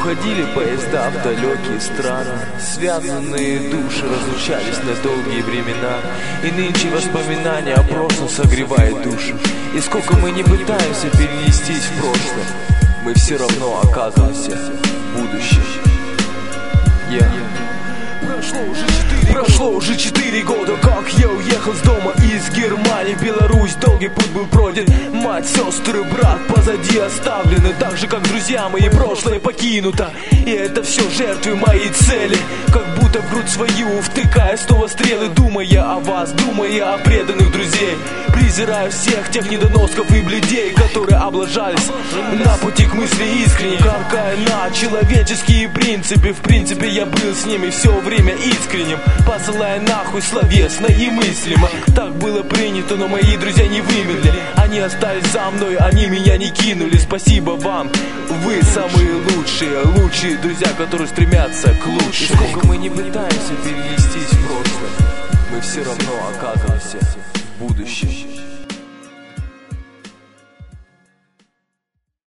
Уходили поезда в далекие страны, связанные души разлучались на долгие времена. И нынче воспоминания о прошлом согревает душу. И сколько мы не пытаемся перенестись в прошлое, мы все равно оказываемся в будущем. Прошло уже 4 года, как я уехал с дома из Германии в Беларусь. Долгий путь был пройден, мать, сестры, брат позади оставлены. Так же, как друзья мои, прошлое покинуто. И это все жертвы моей цели, как будто в грудь свою втыкая снова стрелы. Думая о вас, думая о преданных друзей, презираю всех тех недоносков и бледей, которые облажались на пути к мысли искренней, каркая на человеческие принципы. В принципе, я был с ними все время искренним, посылая нахуй словесно и мыслимо. Так было принято, но мои друзья не вымерли. Они остались за мной, они меня не кинули. Спасибо вам, вы самые лучшие друзья, которые стремятся к лучшему. И сколько мы не пытаемся перенестись в прошлое, мы все равно оказываемся в будущем.